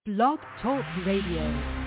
Blog Talk Radio.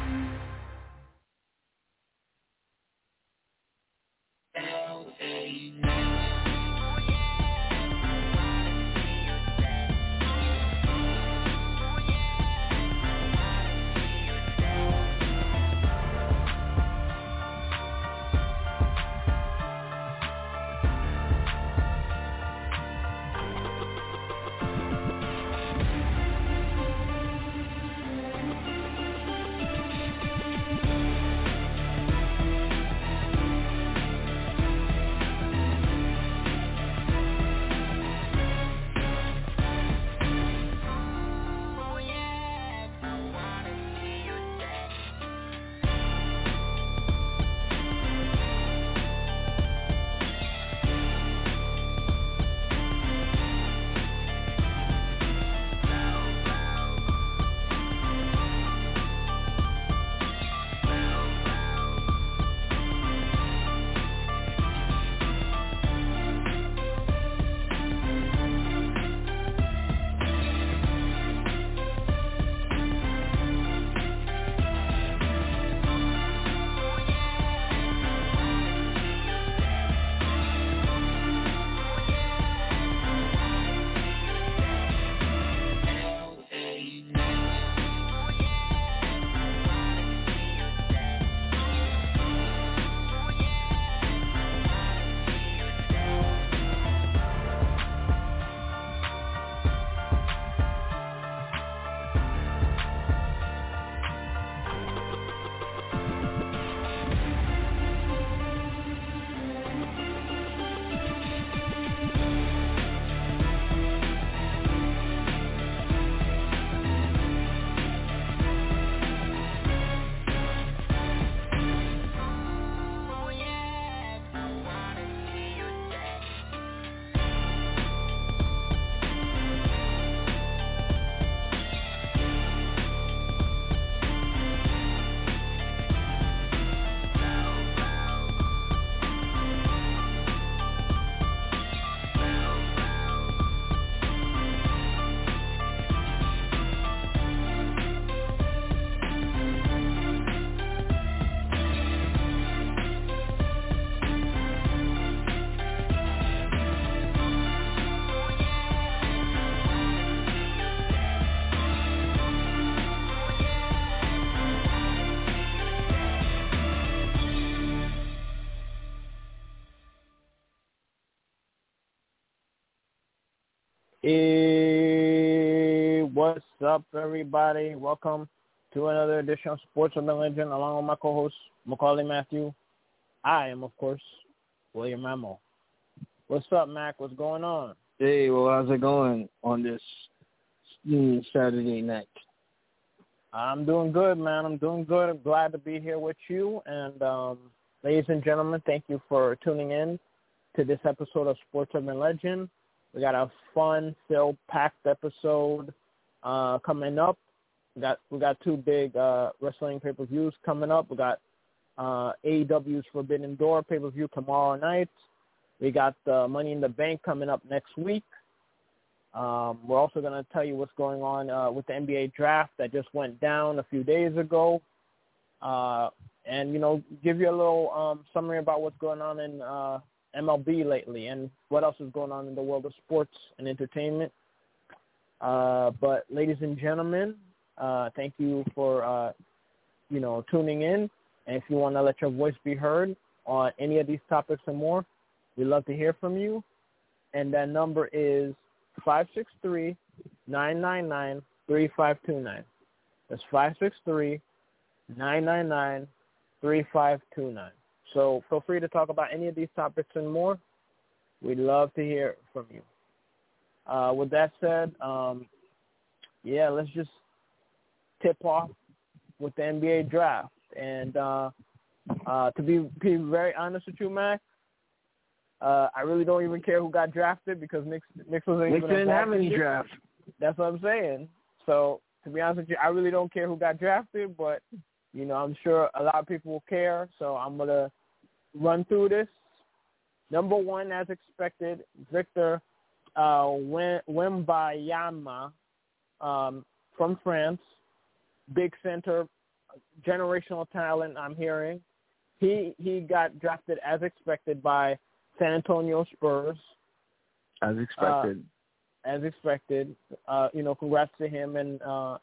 Hey, what's up, everybody? Welcome to another edition of Sports Urban Legend, along with my co-host, Macaulay Matthew. I am, of course, William Mamo. What's up, Mac? What's going on? Hey, well, how's it going on this Saturday night? I'm doing good, man. I'm doing good. I'm glad to be here with you. And, ladies and gentlemen, thank you for tuning in to this episode of Sports Urban Legend. We got a fun, still packed episode coming up. We got two big wrestling pay-per-views coming up. We got AEW's Forbidden Door pay-per-view tomorrow night. We got Money in the Bank coming up next week. We're also going to tell you what's going on with the NBA draft that just went down a few days ago. And, give you a little summary about what's going on in MLB lately and what else is going on in the world of sports and entertainment. But ladies and gentlemen, thank you for, tuning in. And if you want to let your voice be heard on any of these topics and more, we'd love to hear from you. And that number is 563-999-3529. That's 563-999-3529. So feel free to talk about any of these topics and more. We'd love to hear from you. With that said, let's just tip off with the NBA draft. And to be very honest with you, Mac, I really don't even care who got drafted because Knicks didn't have any draft. That's what I'm saying. So to be honest with you, I really don't care who got drafted, but I'm sure a lot of people will care. So I'm gonna run through this. Number one, as expected, Victor Wembanyama from France. big center, generational talent. I'm hearing he got drafted as expected by San Antonio Spurs. As expected. Congrats to him and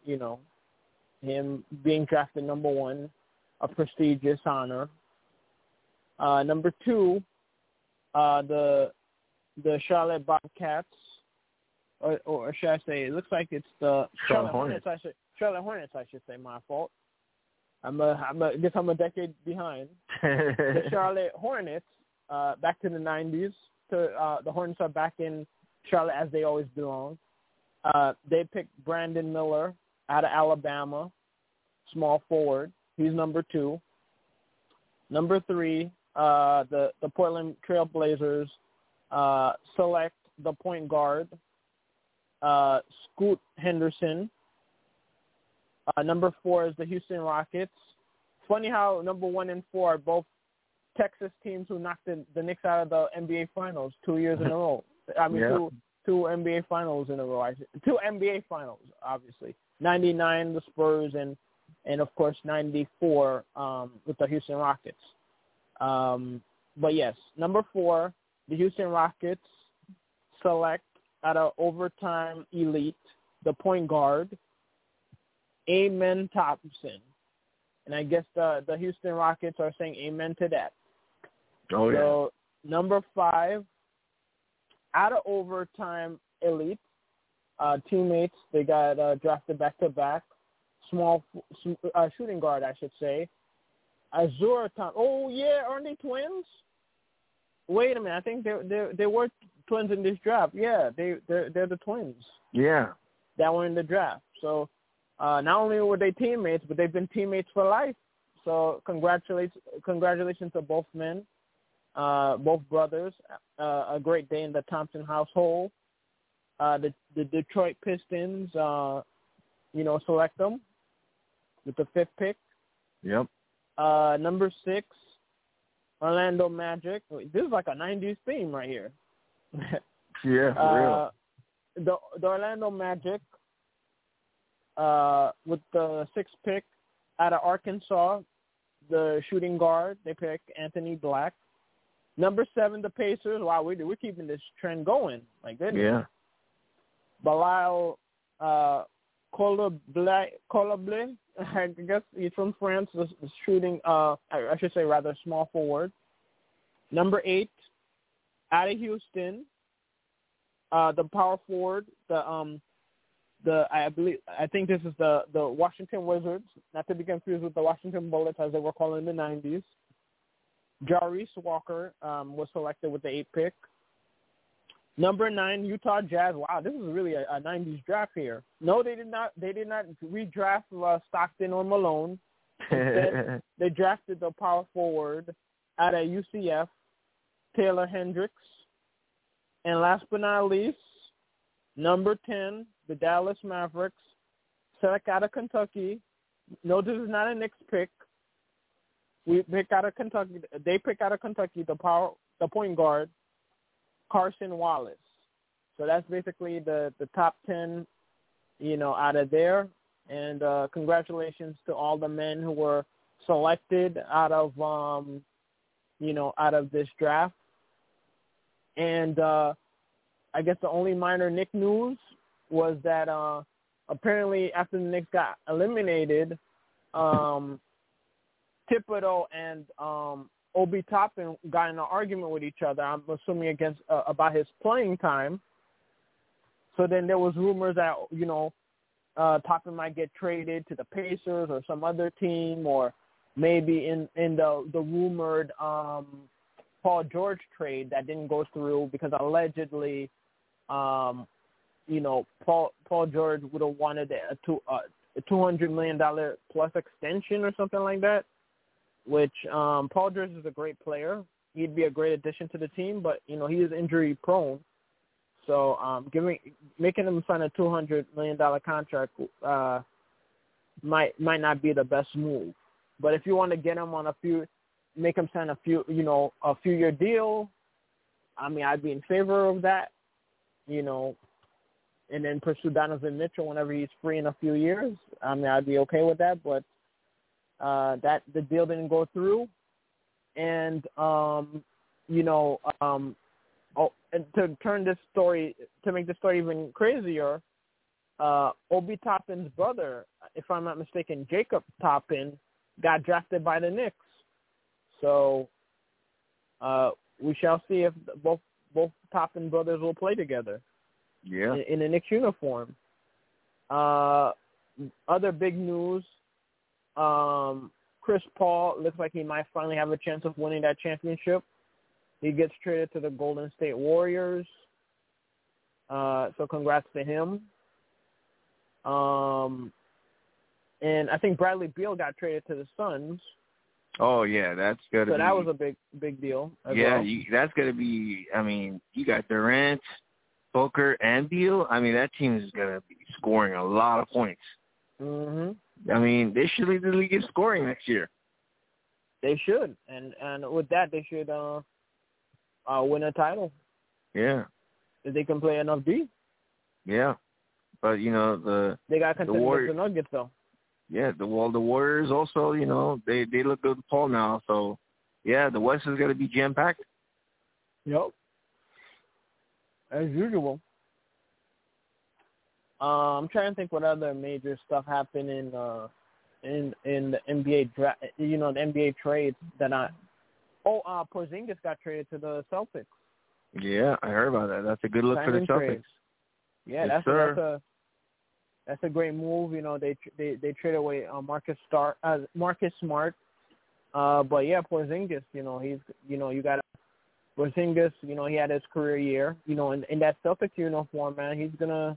him being drafted number 1, a prestigious honor. Number 2, the Charlotte Bobcats, or should I say? It looks like it's the Charlotte Hornets. Charlotte Hornets, I should say. My fault. I guess I'm a decade behind. The Charlotte Hornets, back to the 90s. The Hornets are back in Charlotte as they always belong. They picked Brandon Miller out of Alabama, small forward. He's number 2. Number 3, the Portland Trail Blazers select the point guard, Scoot Henderson. Number 4 is the Houston Rockets. Funny how number 1 and 4 are both Texas teams who knocked the Knicks out of the NBA Finals 2 years in a row. Two NBA Finals in a row. 2 NBA Finals, obviously. 99, the Spurs, and of course 94 with the Houston Rockets. But yes, number 4, the Houston Rockets select out of overtime elite the point guard, Amen Thompson. And I guess the Houston Rockets are saying amen to that. Oh, yeah. So number 5, out of overtime elite teammates, they got drafted back-to-back. Small shooting guard, I should say. Azura Thompson. Oh, yeah, aren't they twins? Wait a minute. I think they were twins in this draft. Yeah, they're the twins. Yeah. That were in the draft. So not only were they teammates, but they've been teammates for life. So congratulations to both men, both brothers. A great day in the Thompson household. The Detroit Pistons, select them with the 5th pick. Yep. Number 6, Orlando Magic. This is like a 90s theme right here. Yeah, for real. The Orlando Magic, with the 6th pick out of Arkansas, the shooting guard, they pick Anthony Black. Number 7, the Pacers. Wow, we're keeping this trend going. My goodness. Yeah. Bilal Coulibaly, I guess he's from France, the shooting, I should say rather small forward. Number 8, out of Houston, the power forward, I think this is the Washington Wizards, not to be confused with the Washington Bullets as they were called in the 90s. Jarvis Walker was selected with the 8th pick. Number 9, Utah Jazz. Wow, this is really a 90s draft here. No, they did not redraft Stockton or Malone. Instead, they drafted the power forward out of UCF, Taylor Hendricks. And last but not least, number 10, the Dallas Mavericks, select out of Kentucky. No, this is not a Knicks pick. We pick out of Kentucky. They pick out of Kentucky the point guard, Carson Wallace. So that's basically the top 10, out of there. And congratulations to all the men who were selected out of, out of this draft. And I guess the only minor Knicks news was that apparently after the Knicks got eliminated, Thibodeau and Obi Toppin got in an argument with each other, I'm assuming about his playing time. So then there was rumors that, Toppin might get traded to the Pacers or some other team, or maybe in the rumored Paul George trade that didn't go through because allegedly, Paul George would have wanted a $200 million plus extension or something like that, which Paul George is a great player. He'd be a great addition to the team, but, he is injury prone. So making him sign a $200 million contract might not be the best move. But if you want to get him on make him sign a few-year deal, I'd be in favor of that. and then pursue Donovan Mitchell whenever he's free in a few years. I mean, I'd be okay with that, but that the deal didn't go through. And and to make the story even crazier, Obi Toppin's brother, if I'm not mistaken, Jacob Toppin, got drafted by the Knicks. So we shall see if both Toppin brothers will play together. Yeah. In a Knicks uniform. Other big news, Chris Paul looks like he might finally have a chance of winning that championship. He gets traded to the Golden State Warriors. So congrats to him. And I think Bradley Beal got traded to the Suns. Oh, yeah, that's going to be. So that was a big deal as well. That's going to be, I mean, you got Durant, Booker, and Beal. I mean, that team is going to be scoring a lot of points. Mm-hmm. I mean, they should lead the league in scoring next year. They should. And with that, they should win a title. Yeah. If they can play enough D. Yeah. But, they got to contend with the Nuggets, though. Yeah, the Warriors also, they look good with Paul now. So, yeah, the West is going to be jam-packed. Yep. As usual. I'm trying to think what other major stuff happened in the NBA draft. The NBA trades that Porzingis got traded to the Celtics. Yeah, I heard about that. That's a good look for the Celtics. Trade. Yeah, yes, that's a great move. They trade away Marcus Smart. But yeah, Porzingis. He's you got Porzingis. He had his career year. In that Celtics uniform, man, he's gonna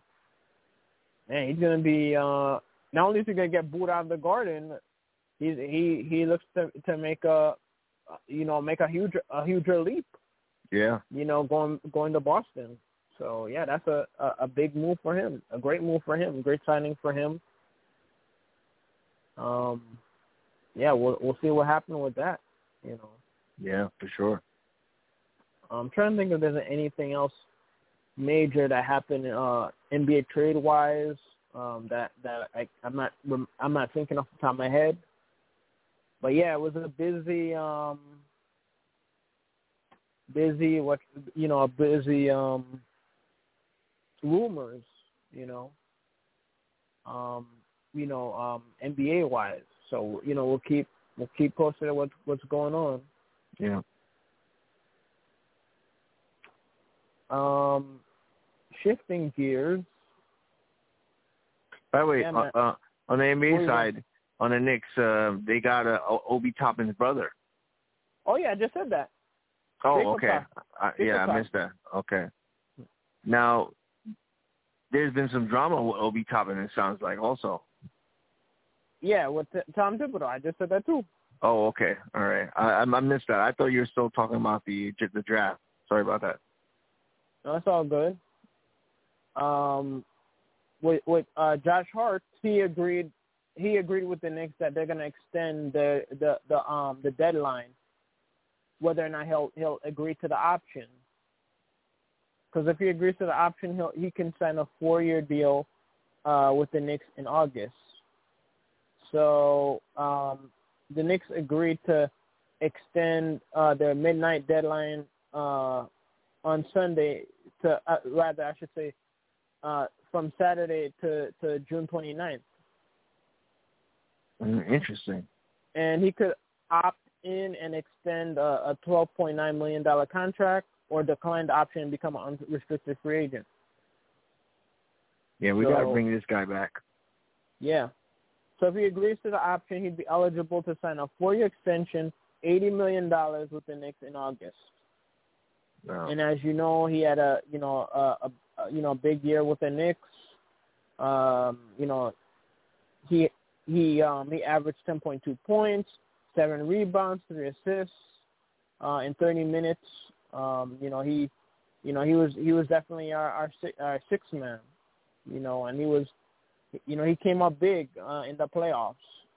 be not only is he gonna get booed out of the Garden, he looks to make a huger leap. Yeah. Going to Boston. So yeah, that's a big move for him. A great move for him. Great signing for him. Yeah, we'll see what happens with that. Yeah, for sure. I'm trying to think if there's anything else major that happened NBA trade wise that I'm not thinking off the top of my head. But yeah, it was a busy rumors, NBA wise. So we'll keep posted at what's going on. Yeah. Shifting gears. By the way, on the NBA side, on the Knicks, they got Obi Toppin's brother. Oh yeah, I just said that. Oh, okay. I missed that. Okay. Now, there's been some drama with Obi Toppin, it sounds like, also. Yeah, with Tom Thibodeau. I just said that, too. Oh, okay. All right. I missed that. I thought you were still talking about the draft. Sorry about that. No, it's all good. With Josh Hart, he agreed with the Knicks that they're going to extend the deadline, whether or not he'll agree to the option. Because if he agrees to the option, he can sign a 4-year deal with the Knicks in August. So the Knicks agreed to extend their midnight deadline on Sunday to rather I should say from Saturday to June 29th. Interesting. And he could opt in and extend a $12.9 million contract, or decline the option and become an unrestricted free agent. Yeah, we got to bring this guy back. Yeah. So if he agrees to the option, he'd be eligible to sign a 4-year extension, $80 million with the Knicks in August. Wow. And as you know, he had a big year with the Knicks. He averaged 10.2 points, 7 rebounds, 3 assists in 30 minutes. He was definitely our sixth man, and he came up big in the playoffs,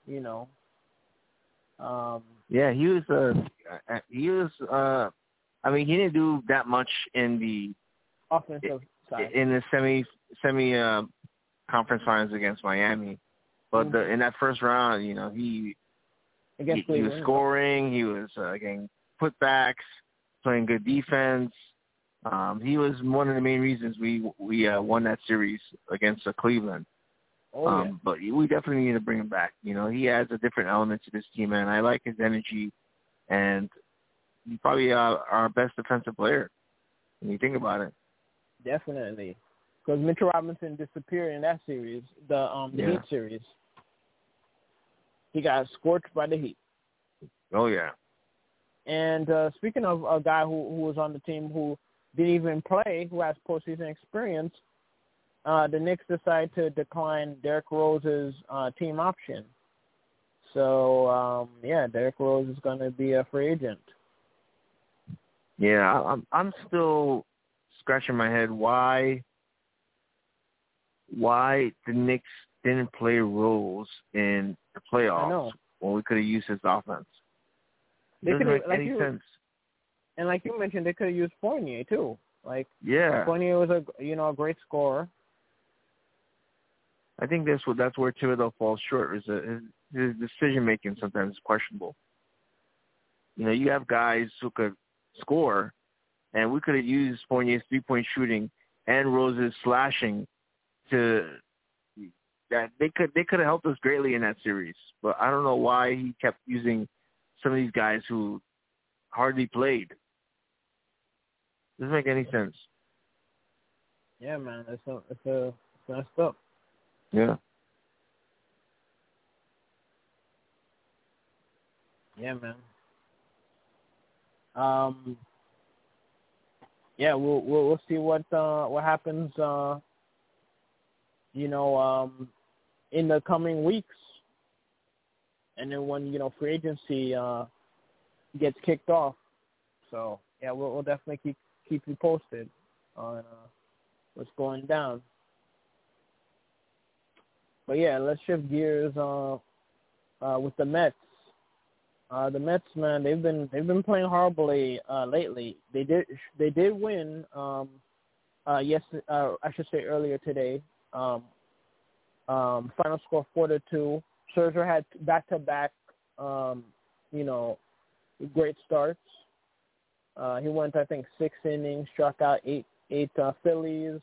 Yeah, he was I mean, he didn't do that much in the offensive side. In the conference finals against Miami. But in that first round, you know, he was scoring. He was getting putbacks, playing good defense. He was one of the main reasons we won that series against Cleveland. But we definitely need to bring him back. You know, he adds a different element to this team, and I like his energy. And he's probably our best defensive player when you think about it. Definitely. Because Mitchell Robinson disappeared in that series, the Heat series. He got scorched by the Heat. Oh, yeah. And speaking of a guy who was on the team who didn't even play, who has postseason experience, the Knicks decided to decline Derrick Rose's team option. So, Derrick Rose is going to be a free agent. Yeah, I'm still scratching my head why the Knicks didn't play Rose in the playoffs when we could have used his offense. It doesn't make any sense. And like you mentioned, they could have used Fournier too. Fournier was a great scorer. I think that's where Thibodeau falls short. Is his decision making sometimes is questionable. You know, you have guys who could score, and we could have used Fournier's 3-point shooting and Rose's slashing that they could have helped us greatly in that series. But I don't know why he kept using some of these guys who hardly played. Doesn't make any sense. Yeah, man, it's messed up. Yeah. Yeah, man. We'll see what happens. In the coming weeks, and then when free agency gets kicked off. So we'll definitely keep you posted on what's going down. But let's shift gears with the Mets. The Mets, man, they've been playing horribly lately. They did win I should say earlier today. Final score 4-2. Scherzer had back-to-back great starts. He went, I think, 6 innings, struck out eight Phillies.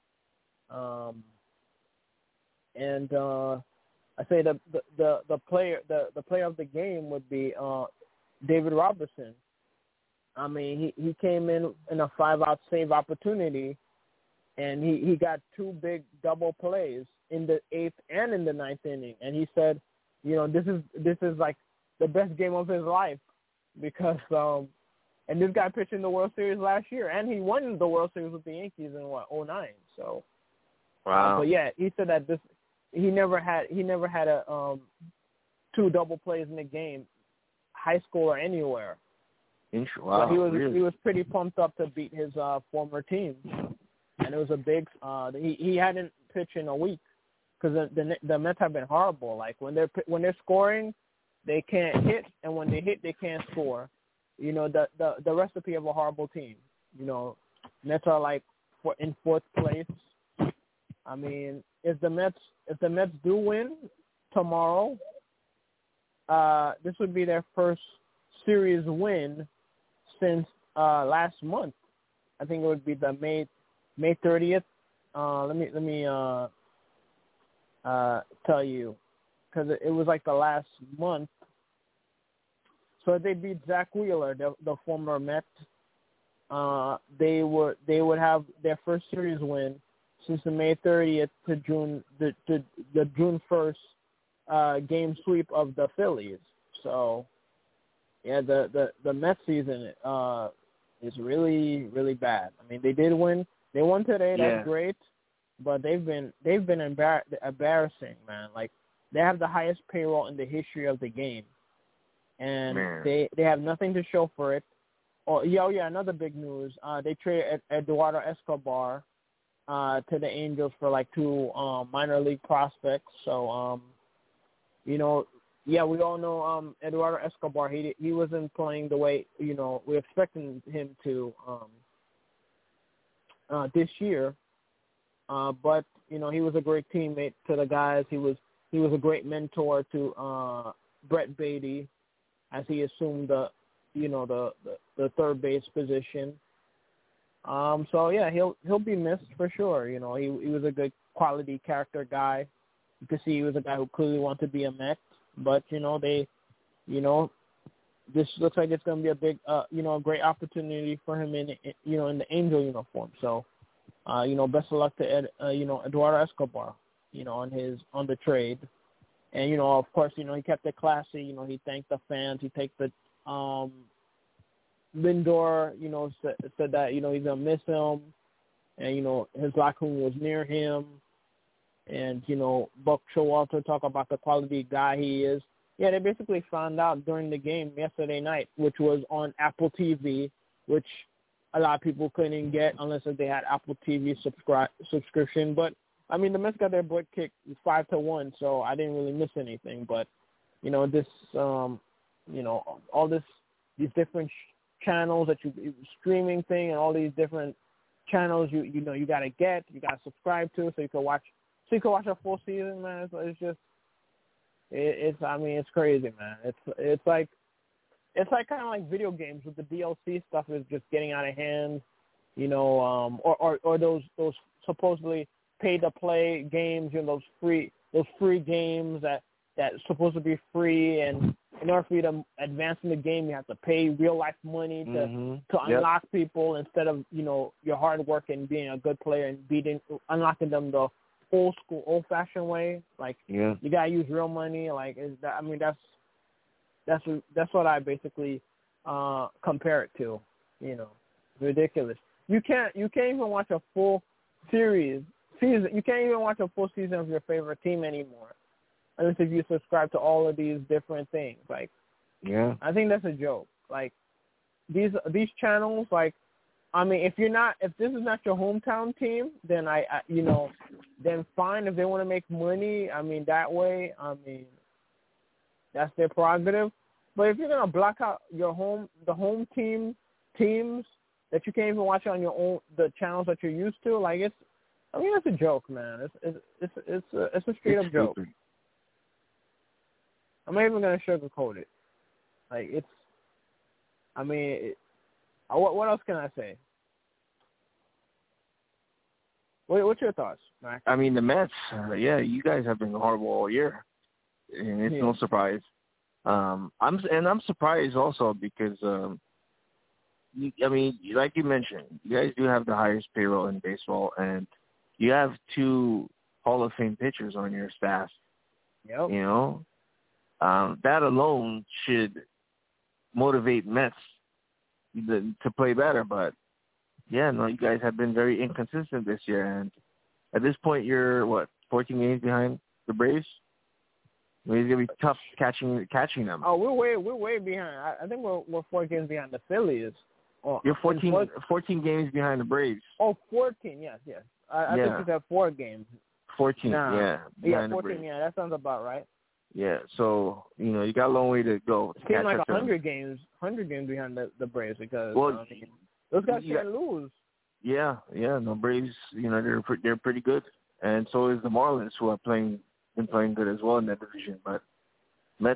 I say the player of the game would be David Robertson. I mean, he came in a 5-out save opportunity, and he got 2 big double plays in the 8th and in the 9th inning. And he said, this is like the best game of his life because and this guy pitched in the World Series last year, and he won the World Series with the Yankees in 2009. So, wow. But he said that he never had a 2 double plays in a game, high school or anywhere. Wow, but he really? was pretty pumped up to beat his former team, and it was a big. He hadn't pitched in a week because the Mets have been horrible. Like when they're scoring, they can't hit, and when they hit, they can't score. The recipe of a horrible team. Mets are like in 4th place. I mean, if the Mets do win tomorrow, this would be their first series win since last month. I think it would be the May 30th. Let me tell you, because it was like the last month. So they beat Zach Wheeler, the former Met. They would have their first series win since the May 30th to June the June 1st game sweep of the Phillies. So the Mets season is really, really bad. I mean, they did win. They won today. That's great. But they've been embarrassing, man. Like they have the highest payroll in the history of the game, and they have nothing to show for it. Another big news. They traded Eduardo Escobar to the Angels for like 2 minor league prospects. So we all know Eduardo Escobar. He wasn't playing the way we're expecting him to this year. but you know, he was a great teammate to the guys. He was a great mentor to Brett Beatty as he assumed the third base position. So yeah, he'll be missed for sure. You know, he was a good quality character guy. You could see he was a guy who clearly wanted to be a Met, but this looks like it's going to be a big, a great opportunity for him in the Angel uniform. So, best of luck to Eduardo Escobar, on the trade. And, of course, he kept it classy. He thanked the fans. He thanked the Lindor, said that, he's going to miss him. And, his locker room was near him. And, Buck Showalter talked about the quality guy he is. Yeah, they basically found out during the game yesterday night, which was on Apple TV, which a lot of people couldn't get unless they had Apple TV subscription. But, I mean, the Mets got their butt kicked 5-1, so I didn't really miss anything. But, this, all these different channels that you streaming thing and all these different channels you got to subscribe to so you can watch a full season, man. It's just. It's crazy, man. It's like kind of like video games with the DLC stuff is just getting out of hand, or those supposedly pay to play games, those free games that supposed to be free, and in order for you to advance in the game, you have to pay real life money to unlock people instead of your hard work and being a good player and unlocking them the old school, old fashioned way. Like you gotta use real money. Like that's what I basically compare it to. Ridiculous. You can't even watch a full season. You can't even watch a full season of your favorite team anymore, unless if you subscribe to all of these different things. Like, I think that's a joke. Like these channels, like. I mean, if this is not your hometown team, then then fine. If they want to make money, I mean, that way, I mean, that's their prerogative. But if you're gonna block out the home teams that you can't even watch on your own, the channels that you're used to, like it's a joke, man. It's a straight up joke. I'm not even gonna sugarcoat it. Like it's, I mean. What else can I say? What's your thoughts, Mac? I mean, the Mets, you guys have been horrible all year, and it's no surprise. I'm surprised also because, like you mentioned, you guys do have the highest payroll in baseball, and you have 2 Hall of Fame pitchers on your staff. Yep. That alone should motivate Mets to play better, but you guys have been very inconsistent this year, and at this point you're 14 games behind the Braves. I mean, it's gonna be tough catching them. Oh, we're way behind. I think we're 4 games behind the Phillies. You're 14 games behind the Braves. Oh, 14, yes. I think you said 4 games. 14, yeah, 14, yeah, that sounds about right. Yeah, so you got a long way to go. It seems like 100 games behind the Braves because those guys can't lose. Yeah, the Braves, they're pretty good, and so is the Marlins, who are been playing good as well in that division. But Mets,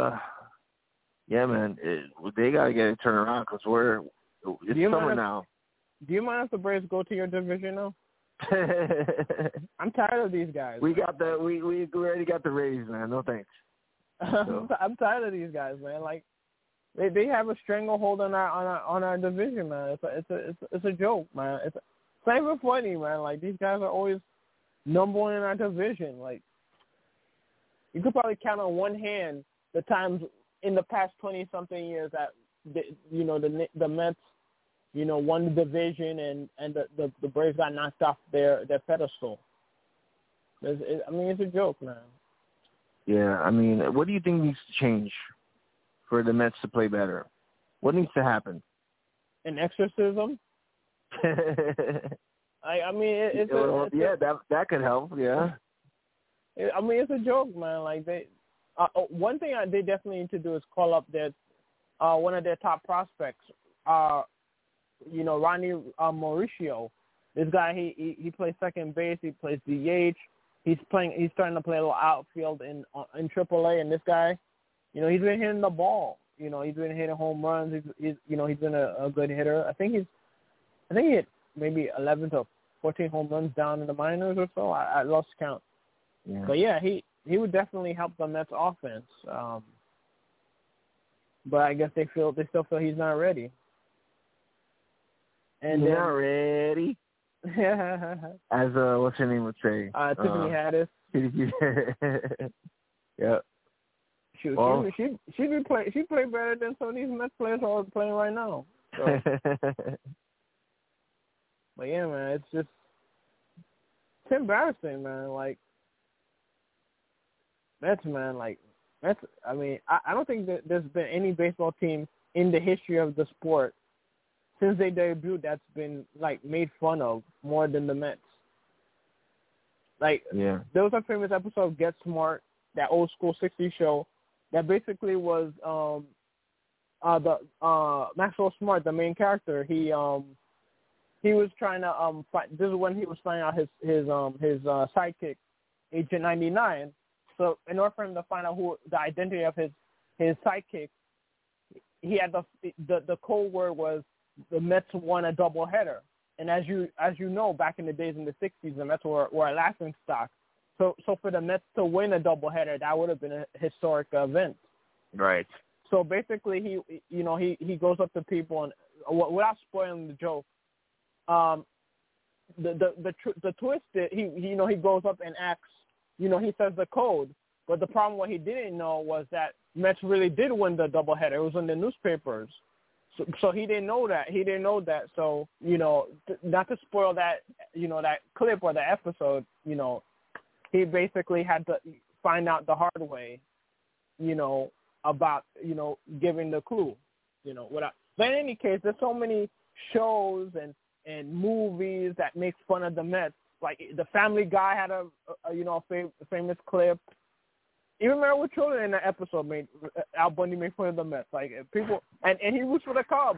man, they gotta get it turned around because it's summer now. Do you mind if the Braves go to your division now? I'm tired of these guys. We already got the Rays, man. No thanks. So. I'm tired of these guys, man. Like they have a stranglehold on our division, man. It's a joke, man. It's not even funny, man. Like these guys are always number 1 in our division. Like you could probably count on one hand the times in the past 20-something years that the Mets won the division and the Braves got knocked off their pedestal. It's a joke, man. Yeah, I mean, what do you think needs to change for the Mets to play better? What needs to happen? An exorcism? That could help, yeah. It's a joke, man. Like one thing they definitely need to do is call up one of their top prospects, Ronnie Mauricio, This guy, he plays second base. He plays DH. He's starting to play a little outfield in AAA. And this guy, he's been hitting the ball. He's been hitting home runs. He's been a good hitter. I think he hit maybe 11 to 14 home runs down in the minors or so. I lost count. Yeah. But yeah, he would definitely help the Mets offense. But I guess they still feel he's not ready. And he's not ready. As what's her name would say? Tiffany Haddish. Yeah. She'd play better than some of these Mets players are playing right now. So. But yeah, man, it's embarrassing, man. Like Mets, man, Mets. I mean, I don't think that there's been any baseball team in the history of the sport since they debuted that's been made fun of more than the Mets. There was a famous episode of Get Smart, that old school '60s show, that basically was Maxwell Smart, the main character. He was trying to this is when he was finding out his sidekick, Agent 99. So in order for him to find out who the identity of his sidekick, he had the code word was the Mets won a doubleheader. And as you know, back in the days in the '60s, the Mets were a laughing stock. So for the Mets to win a doubleheader, that would have been a historic event. Right. So basically, he goes up to people and without spoiling the joke, the twist is he goes up and asks, he says the code, but the problem what he didn't know was that Mets really did win the doubleheader. It was in the newspapers. So he didn't know that. So, not to spoil that, that clip or the episode, he basically had to find out the hard way, about, giving the clue, But in any case, there's so many shows and movies that make fun of the Mets. Like the Family Guy had a famous clip. Even Meryl Children in that episode Al Bundy made fun of the Mets. Like people, and he roots for the Cubs.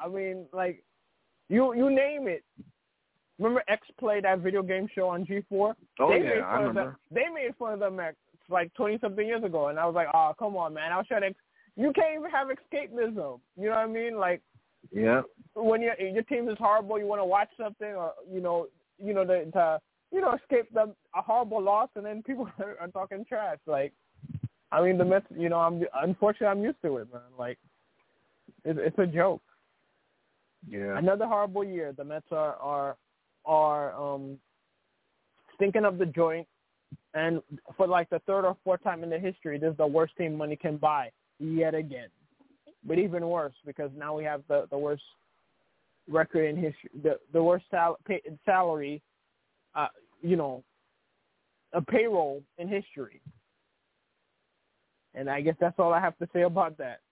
You name it. Remember X-Play, that video game show on G4? Oh, I remember. They made fun of the Mets 20-something years ago, and I was like, oh, come on, man. I was trying to. You can't even have escapism. You know what I mean? Yeah. When your team is horrible, you want to watch something, or to escape a horrible loss, and then people are talking trash. The Mets. Unfortunately I'm used to it, man. It's a joke. Yeah. Another horrible year. The Mets are stinking up the joint, and for the third or fourth time in their history, this is the worst team money can buy yet again. But even worse, because now we have the worst record in history, the worst salary, a payroll in history. And I guess that's all I have to say about that.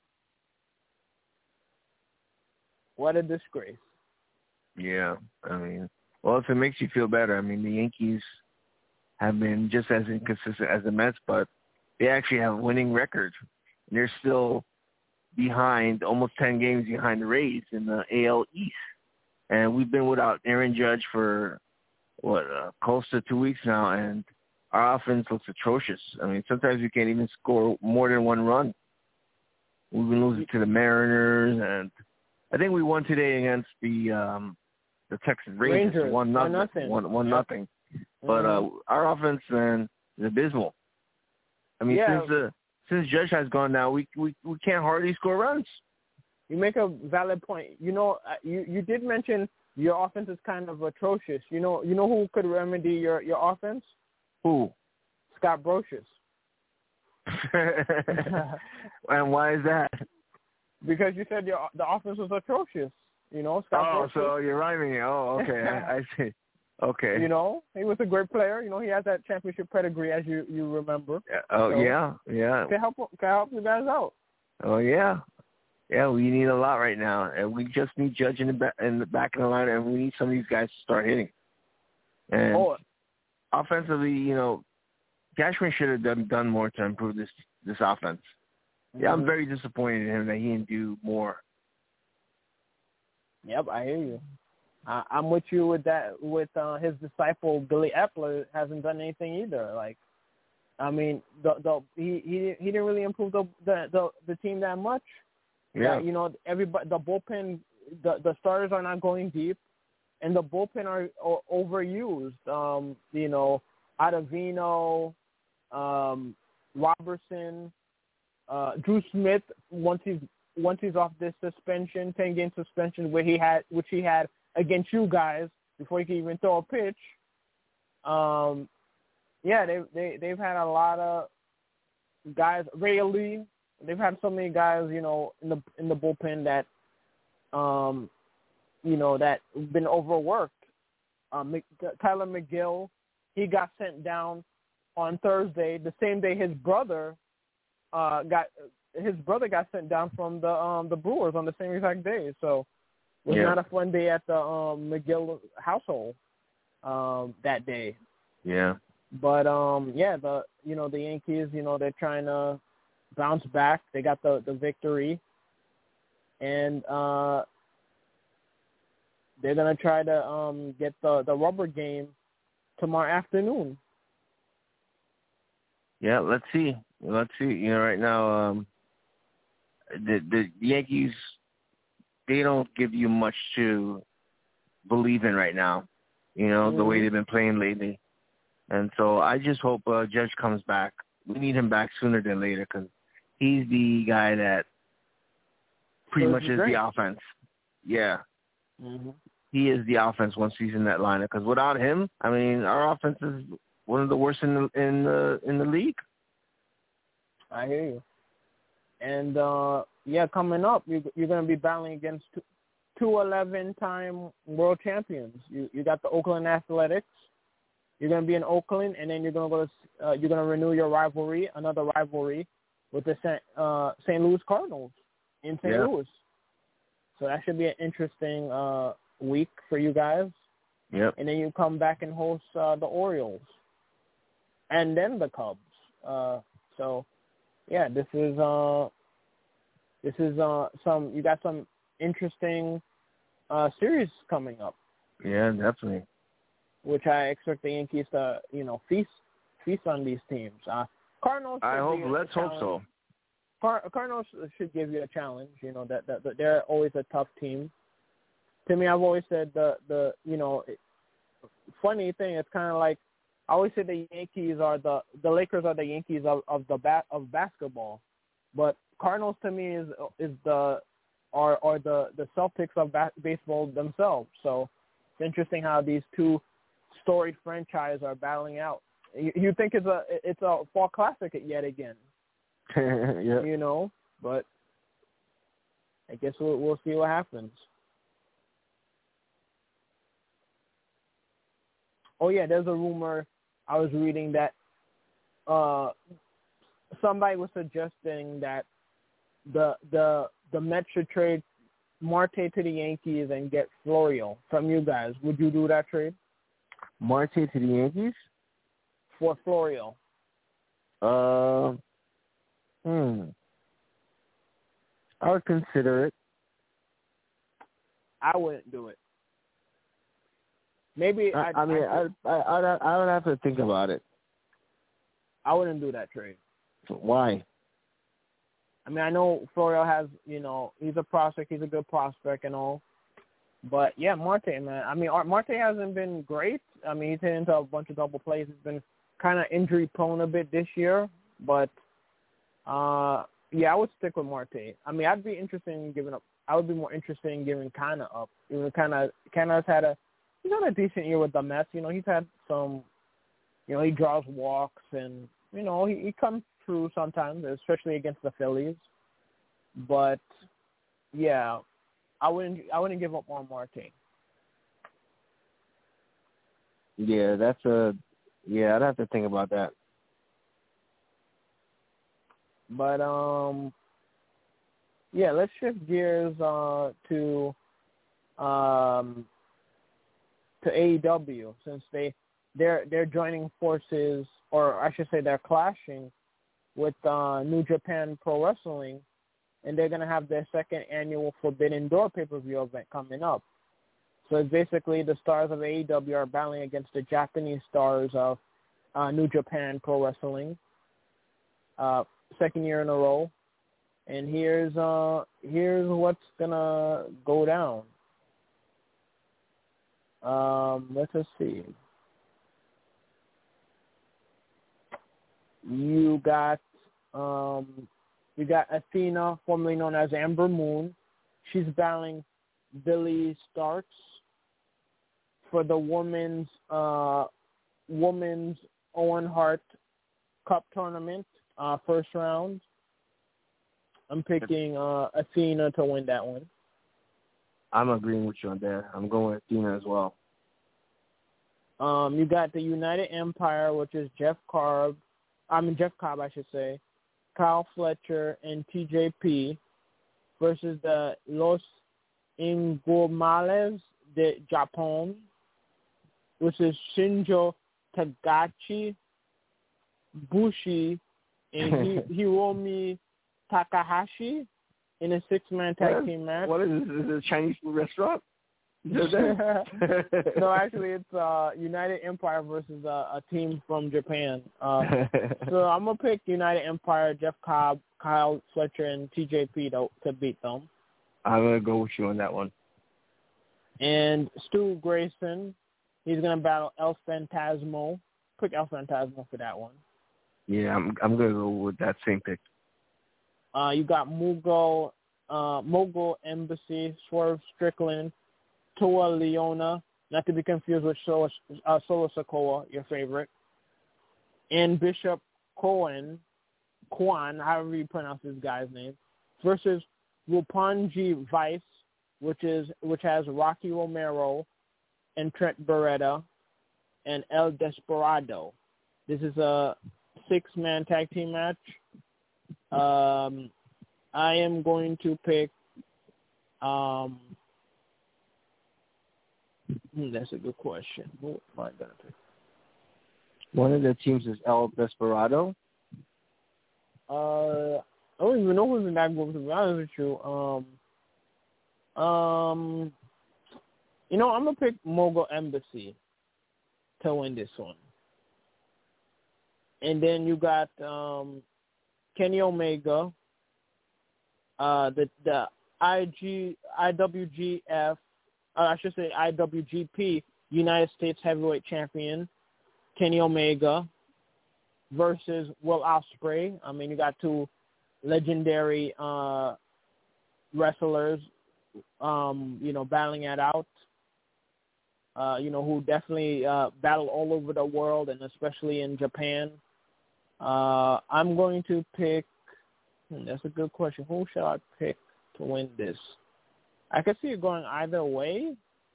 What a disgrace. Yeah, if it makes you feel better, the Yankees have been just as inconsistent as the Mets, but they actually have a winning record. And they're still behind, almost 10 games behind the Rays in the AL East. And we've been without Aaron Judge for, close to 2 weeks now, and our offense looks atrocious. Sometimes we can't even score more than one run. We've been losing to the Mariners, and I think we won today against the Texas Rangers. 1-0. 1-0. But our offense, man, is abysmal. Since Judge has gone now, we can't hardly score runs. You make a valid point. You did mention your offense is kind of atrocious. You know who could remedy your offense? Who? Scott Brocious. And why is that? Because you said the offense was atrocious. Scott Brocious. So you're rhyming it. Oh, okay. I see. Okay. He was a great player. He has that championship pedigree, as you remember. Oh, so, yeah. Can help you guys out. Oh, yeah. Yeah, we need a lot right now. And we just need Judge in the back of the line, and we need some of these guys to start hitting. And offensively, Cashman should have done more to improve this offense. Mm-hmm. Yeah, I'm very disappointed in him that he didn't do more. Yep, I hear you. I'm with you with that. With his disciple Billy Epler hasn't done anything either. Like, I mean, he didn't really improve the team that much. Yeah. You know, everybody, the bullpen, the starters are not going deep, and the bullpen are overused. You know, Ottavino, Robertson, Drew Smith. Once he's off this suspension, 10-game suspension, which he had against you guys before he could even throw a pitch. Yeah, they've had a lot of guys. Ray Lee. They've had so many guys, you know, in the bullpen that, you know, that been overworked. Tyler McGill, he got sent down on Thursday, the same day his brother got sent down from the Brewers on the same exact day. So it was not a fun day at the McGill household that day. Yeah. But the Yankees, you know, they're trying to bounce back. They got the victory, and they're gonna try to get the rubber game tomorrow afternoon. Yeah, let's see. You know, right now, the Yankees, they don't give you much to believe in right now. You know, the way they've been playing lately. And so I just hope Judge comes back. We need him back sooner than later because he's the guy that pretty much is the offense. Yeah. Mm-hmm. He is the offense once he's in that lineup. Because without him, I mean, our offense is one of the worst in the league. I hear you. And coming up, you're going to be battling against two 11-time world champions. You got the Oakland Athletics. You're going to be in Oakland, and then you're going to renew your another rivalry with the St. Louis Cardinals in St. Louis. So that should be an interesting week for you guys. Yep. And then you come back and host the Orioles, and then the Cubs. So this is you got some interesting series coming up. Yeah, definitely. Which I expect the Yankees to, you know, feast on these teams. Cardinals. Let's hope so. Cardinals should give you a challenge. You know that they're always a tough team. To me, I've always said the funny thing. It's kind of like I always say the Yankees are the Lakers are the Yankees of basketball, but Cardinals to me is the Celtics of baseball themselves. So it's interesting how these two storied franchises are battling out. You think it's a fall classic yet again? Yeah. You know, but I guess we'll see what happens. Oh yeah, there's a rumor I was reading that somebody was suggesting that the Mets should trade Marte to the Yankees and get Florial from you guys. Would you do that trade? Marte to the Yankees? For Florial. I would consider it. I wouldn't do it. Maybe I would have to think about it. I wouldn't do that trade. Why? I mean, I know Florial has, you know, he's a prospect. He's a good prospect and all. But, yeah, Marte, man. I mean, Marte hasn't been great. I mean, he's hit into a bunch of double plays. He's been kind of injury-prone a bit this year. But, I would stick with Marte. I mean, I'd be interested in giving up. I would be more interested in giving Kana up. Even Kana's had a decent year with the Mets. You know, he's had some, you know, he draws walks and, you know, he comes through sometimes, especially against the Phillies. But, yeah, I wouldn't give up on Marte. Yeah, I'd have to think about that. But let's shift gears to AEW, since they're joining forces, or I should say they're clashing with New Japan Pro Wrestling, and they're going to have their second annual Forbidden Door pay-per-view event coming up. So it's basically the stars of AEW are battling against the Japanese stars of New Japan Pro Wrestling. Second year in a row. And here's what's gonna go down. Let's just see. You got Athena, formerly known as Amber Moon. She's battling Billy Starks for the women's Owen Hart Cup tournament, first round. I'm picking Athena to win that one. I'm agreeing with you on that. I'm going with Athena as well. You got the United Empire, which is Jeff Cobb, I should say, Kyle Fletcher, and TJP versus the Los Ingomales de Japón, which is Shinjo Tagachi, Bushi, and Hiromi Takahashi in a 6-man tag team match. What is this? Is it a Chinese food restaurant? No, actually, it's United Empire versus a team from Japan. So I'm going to pick United Empire, Jeff Cobb, Kyle Fletcher, and TJP to beat them. I'm going to go with you on that one. And Stu Grayson, he's going to battle El Fantasmo. Pick El Fantasmo for that one. Yeah, I'm going to go with that same pick. You got Mogul Embassy, Swerve Strickland, Toa Leona, not to be confused with Solo Sikoa, your favorite, and Bishop Kwan, however you pronounce this guy's name, versus Roppongi Vice, which has Rocky Romero and Trent Beretta and El Desperado. This is a 6-man tag team match. I am going to pick. That's a good question. Who am I going to pick? One of the teams is El Desperado. I don't even know who's in that group, to be honest with you. I'm going to pick Mogul Embassy to win this one. And then you got Kenny Omega, the IWGF, I should say IWGP United States Heavyweight Champion, Kenny Omega, versus Will Ospreay. I mean, you got two legendary wrestlers, battling it out. Who definitely battle all over the world and especially in Japan. I'm going to pick. That's a good question. Who shall I pick to win this? I could see it going either way.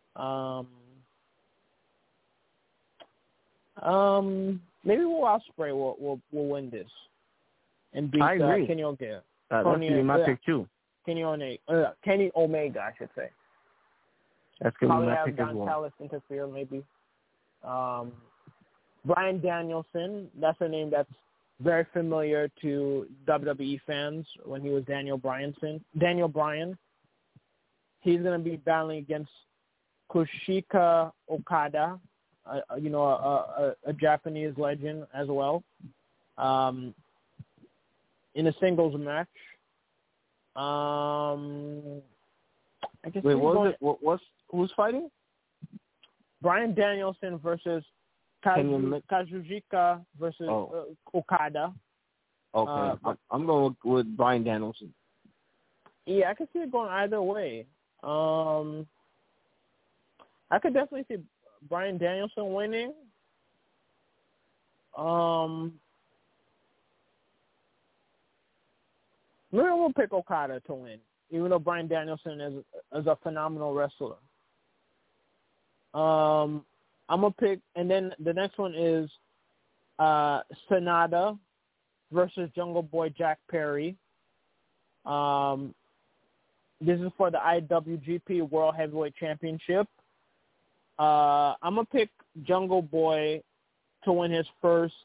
Maybe Will Ospreay will win this and beat Kenny Omega. That's going to be my pick too. Kenny Omega, I should say. That's going to be my pick as well. Don Callis interfere maybe. Bryan Danielson, that's a name that's very familiar to WWE fans when he was Daniel Bryan. He's going to be battling against Kushika Okada, a Japanese legend as well, in a singles match. I guess. Wait, who's fighting? Bryan Danielson versus Kazuchika versus Okada. Okay, I'm going with Bryan Danielson. Yeah, I could see it going either way. I could definitely see Bryan Danielson winning. Maybe we'll pick Okada to win, even though Bryan Danielson is a phenomenal wrestler. I'm going to pick, and then the next one is Sanada versus Jungle Boy Jack Perry. This is for the IWGP World Heavyweight Championship. I'm going to pick Jungle Boy to win his first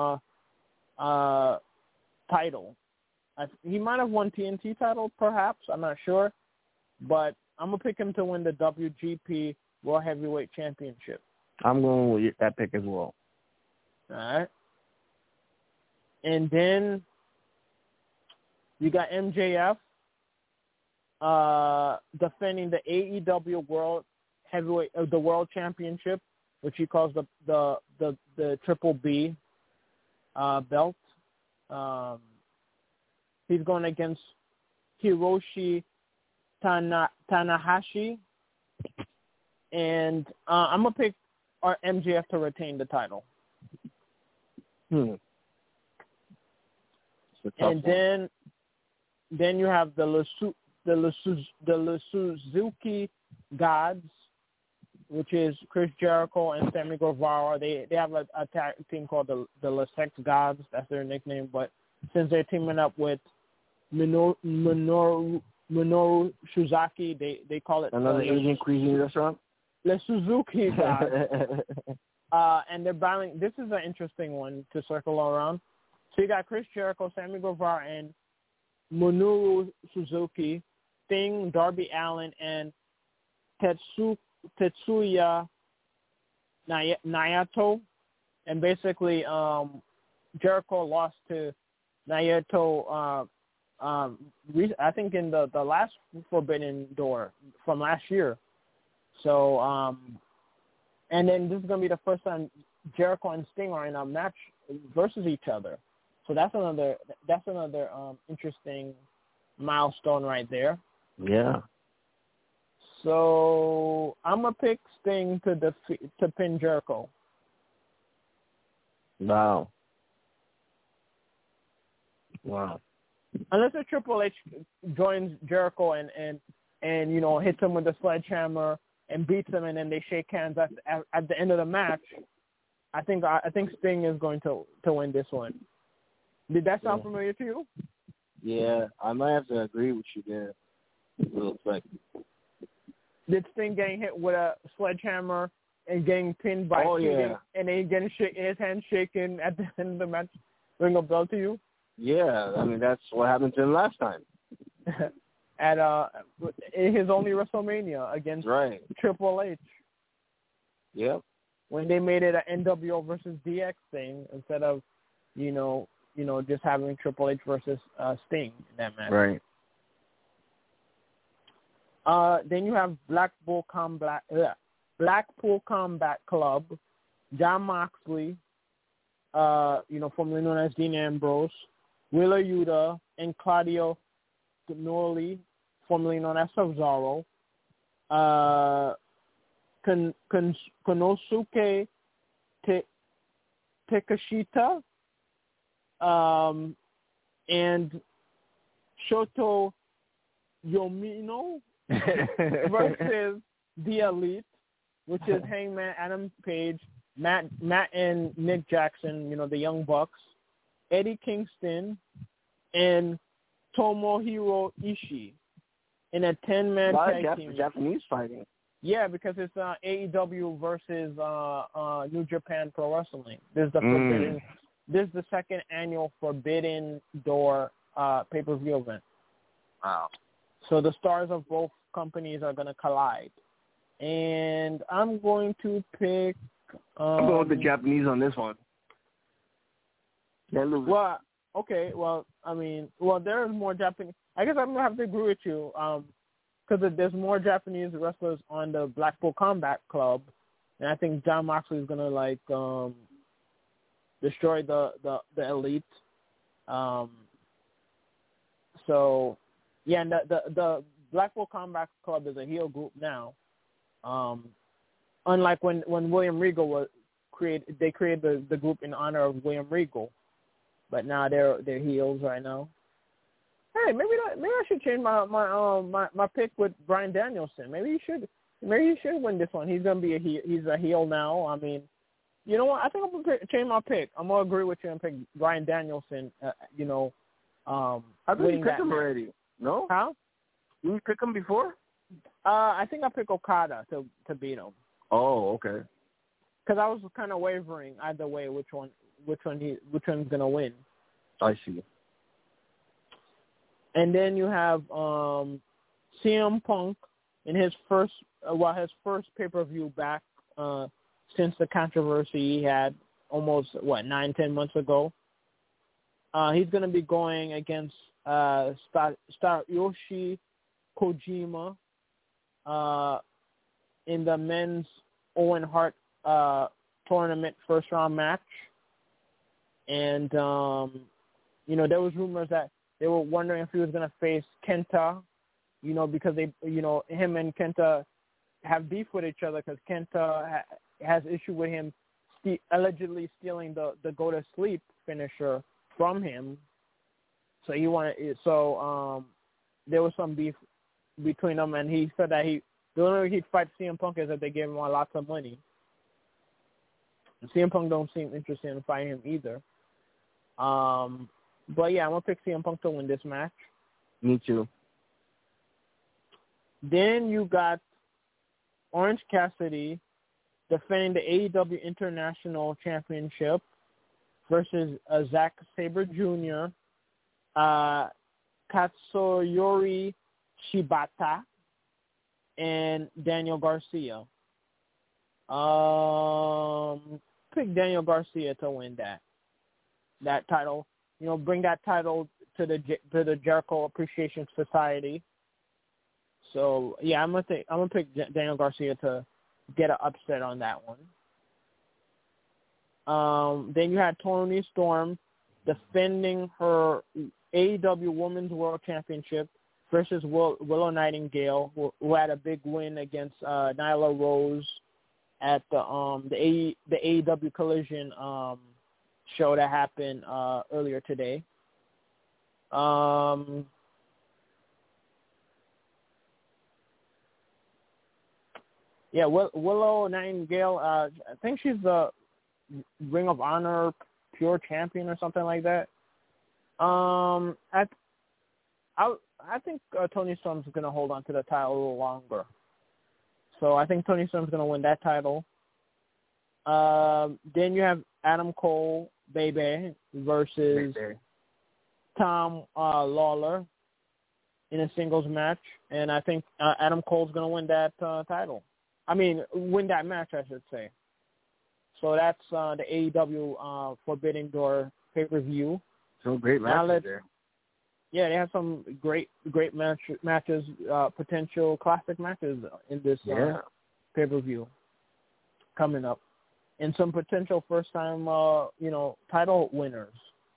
title. He might have won TNT title, perhaps. I'm not sure. But I'm going to pick him to win the WGP World Heavyweight Championship. I'm going with that pick as well. All right. And then you got MJF defending the AEW World Heavyweight, the World Championship, which he calls the Triple B belt. He's going against Hiroshi Tanahashi, and I'm gonna pick our MJF to retain the title. And then you have the Suzuki Gods, which is Chris Jericho and Sammy Guevara. They have a tag team called the Sex Gods. That's their nickname. But since they're teaming up with Minoru Suzuki, they call it another Asian cuisine restaurant. The Suzuki Gods. And they're battling. This is an interesting one to circle around. So you got Chris Jericho, Sammy Guevara, and Minoru Suzuki, Sting, Darby Allin, and Tetsuya Naito. And basically, Jericho lost to Naito, I think in the last Forbidden Door from last year. So, and then this is going to be the first time Jericho and Sting are in a match versus each other. So that's another interesting milestone right there. Yeah. So I'm gonna pick Sting to pin Jericho. Wow. Unless a Triple H joins Jericho and hits him with the sledgehammer and beats him, and then they shake hands at the end of the match, I think Sting is going to win this one. Did that sound familiar to you? Yeah, I might have to agree with you there. It looks like. Did Sting getting hit with a sledgehammer and getting pinned by cheating, and then getting his hand shaken at the end of the match ring a bell to you? Yeah, I mean that's what happened to him last time. At in his only WrestleMania against Triple H. Yep. When they made it an NWO versus DX thing instead of, just having Triple H versus Sting in that match. Right. Then you have Blackpool Combat Club, Jon Moxley, formerly known as Dean Ambrose, Wheeler Yuta, and Claudio Gnoli, formerly known as Cesaro, Konosuke Takeshita, and Shoto Yomino versus The Elite, which is Hangman Adam Page, Matt and Nick Jackson, the Young Bucks, Eddie Kingston, and Tomohiro Ishii in a 10-man tag team. Japanese fighting. Yeah, because it's AEW versus New Japan Pro Wrestling. This is the second annual Forbidden Door pay-per-view event. Wow. So the stars of both companies are going to collide. And I'm going to pick... I'm going with the Japanese on this one. Well, okay. Well, there's more Japanese... I guess I'm going to have to agree with you because there's more Japanese wrestlers on the Blackpool Combat Club. And I think Jon Moxley is going to, destroy the Elite. So... Yeah, and the Blackpool Combat Club is a heel group now. Unlike when William Regal was created, they created the group in honor of William Regal, but now they're heels right now. Hey, maybe I should change my pick with Bryan Danielson. Maybe he should win this one. He's gonna be he's a heel now. I mean, you know what? I think I'm gonna change my pick. I'm gonna agree with you and pick Bryan Danielson. I think you picked him already. No? How? You pick him before? I think I picked Okada to beat him. Oh, okay. Because I was kind of wavering either way which one's gonna win. I see. And then you have CM Punk in his first pay-per-view back since the controversy he had almost 9-10 months ago. He's going to be going against Yoshi Kojima in the men's Owen Hart tournament first round match. And there was rumors that they were wondering if he was going to face Kenta, because him and Kenta have beef with each other because Kenta has issue with him allegedly stealing the go to sleep finisher from him. So there was some beef between them, and he said that the only way he'd fight CM Punk is if they gave him lots of money. And CM Punk don't seem interested in fighting him either. But yeah, I'm gonna pick CM Punk to win this match. Me too. Then you got Orange Cassidy defending the AEW International Championship versus Zack Sabre Jr., Katsuyori Shibata, and Daniel Garcia. Pick Daniel Garcia to win that title. Bring that title to the Jericho Appreciation Society. So yeah, I'm gonna pick Daniel Garcia to get an upset on that one. Then you had Toni Storm defending her AEW Women's World Championship versus Willow Nightingale, who had a big win against Nyla Rose at the AEW Collision show that happened earlier today. Yeah, Willow Nightingale, I think she's the Ring of Honor Pure Champion or something like that. I think Toni Storm's going to hold on to the title a little longer. So I think Toni Storm's going to win that title. Then you have Adam Cole, Bebe, versus Tom Lawler in a singles match. And I think Adam Cole's going to win that title. Win that match, I should say. So that's the AEW Forbidden Door pay-per-view. Some great matches there. Yeah, they have some great matches, potential classic matches in this pay-per-view coming up. And some potential first-time, title winners.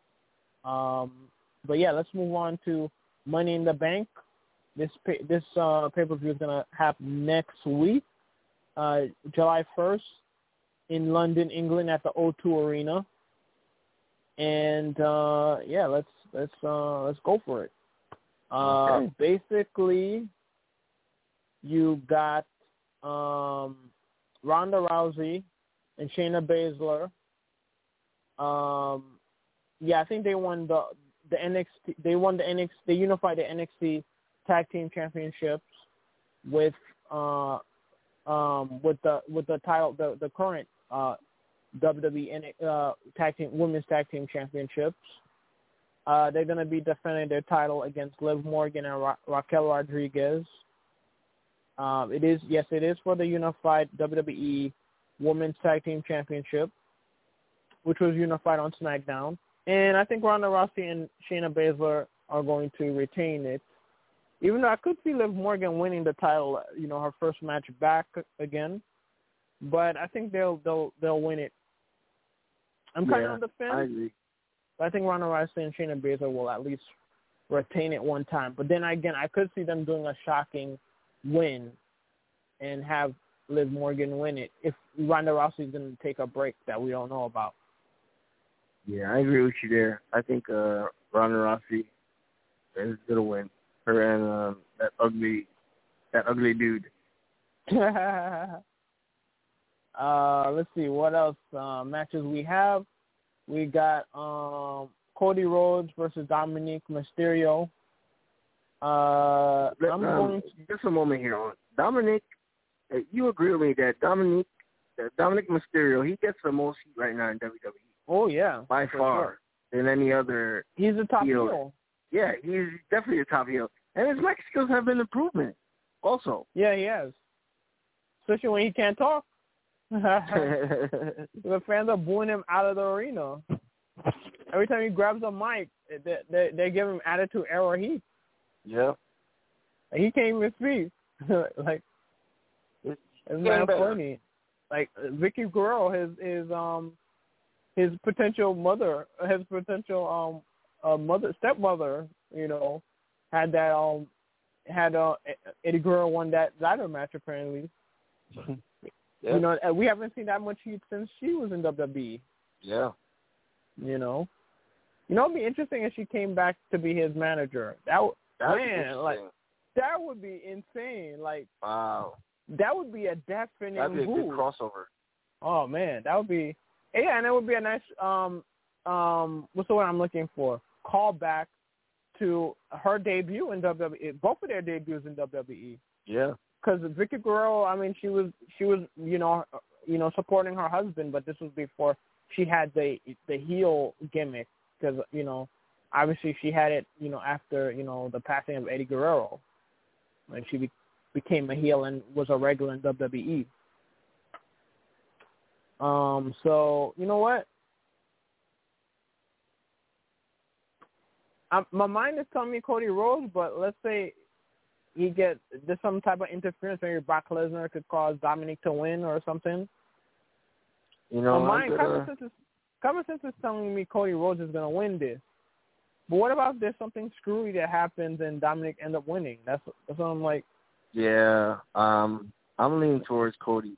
But yeah, let's move on to Money in the Bank. This pay-per-view is going to happen next week, July 1st, in London, England, at the O2 Arena. And let's go for it. Okay. Basically, you got Ronda Rousey and Shayna Baszler. I think they won the NXT. They won the NXT. They unified the NXT Tag Team Championships with the title, the current WWE Women's Tag Team Championships. They're going to be defending their title against Liv Morgan and Raquel Rodriguez. It is for the unified WWE Women's Tag Team Championship, which was unified on SmackDown. And I think Ronda Rousey and Shayna Baszler are going to retain it. Even though I could see Liv Morgan winning the title, her first match back again. But I think they'll win it. I'm kind of on the fence. I agree. But I think Ronda Rousey and Shayna Baszler will at least retain it one time. But then again, I could see them doing a shocking win and have Liv Morgan win it if Ronda Rousey is going to take a break that we don't know about. Yeah, I agree with you there. I think Ronda Rousey is going to win. Her and that ugly dude. Let's see what else matches we have. We got Cody Rhodes versus Dominic Mysterio. Just a moment here. Dominic, you agree with me that Dominic Mysterio, he gets the most heat right now in WWE. Oh yeah, by far than any other. He's a top heel. Yeah, he's definitely a top heel, and his mic skills have been improvement. Also. Yeah, he has. Especially when he can't talk. The fans are booing him out of the arena. Every time he grabs a mic, they give him attitude error heat. Yeah. He can't even speak. Like, it's not funny. Like Vicky Guerrero, his potential mother, stepmother, had that Eddie Guerrero won that ladder match apparently. Yeah. We haven't seen that much heat since she was in WWE. Yeah. It'd be interesting if she came back to be his manager. That would be insane. Like, wow. That would be a definite That'd be a move. good crossover. Oh man, that would be. Yeah, and it would be a nice what's the word I'm looking for? Callback to her debut in WWE. Both of their debuts in WWE. Yeah. Because Vicky Guerrero, I mean, she was supporting her husband, but this was before she had the heel gimmick. Because obviously she had it, after the passing of Eddie Guerrero, when she became a heel and was a regular in WWE. So you know what? My mind is telling me Cody Rhodes, but let's say there's some type of interference. Maybe Brock Lesnar could cause Dominic to win or something. Common sense is telling me Cody Rhodes is going to win this. But what about if there's something screwy that happens and Dominic ends up winning? That's what I'm like. Yeah, I'm leaning towards Cody.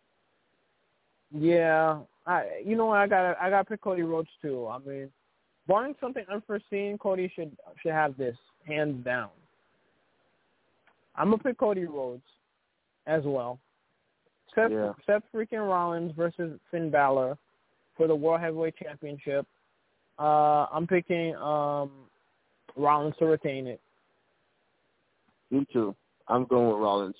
Yeah, I gotta pick Cody Rhodes too. I mean, barring something unforeseen, Cody should have this hands down. I'm gonna pick Cody Rhodes as well. Seth freaking Rollins versus Finn Balor for the World Heavyweight Championship. I'm picking Rollins to retain it. Me too. I'm going with Rollins.